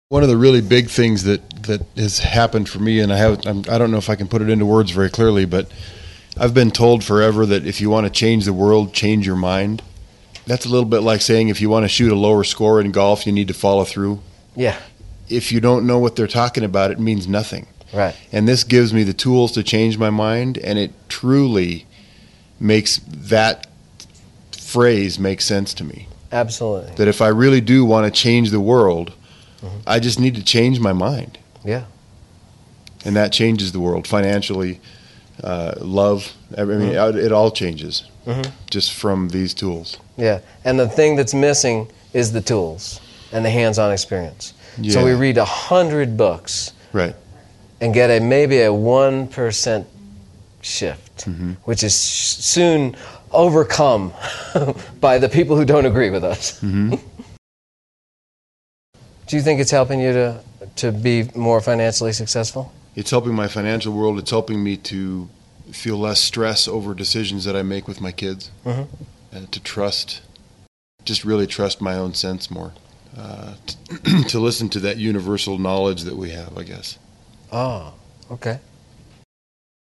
One of the really big things that has happened for me, and I don't know if I can put it into words very clearly, but I've been told forever that if you want to change the world, change your mind. That's a little bit like saying if you want to shoot a lower score in golf, you need to follow through. Yeah. If you don't know what they're talking about, it means nothing. Right. And this gives me the tools to change my mind, and it truly makes that phrase make sense to me. Absolutely. That if I really do want to change the world, I just need to change my mind. Yeah. And that changes the world financially, love. I mean, it all changes just from these tools. Yeah. And the thing that's missing is the tools and the hands-on experience. Yeah. So we read 100 books Right. and get maybe a 1% shift, which is soon overcome by the people who don't agree with us. Do you think it's helping you to be more financially successful? It's helping my financial world. It's helping me to feel less stress over decisions that I make with my kids. And to trust, just really trust my own sense more. To listen to that universal knowledge that we have, I guess. Oh, okay.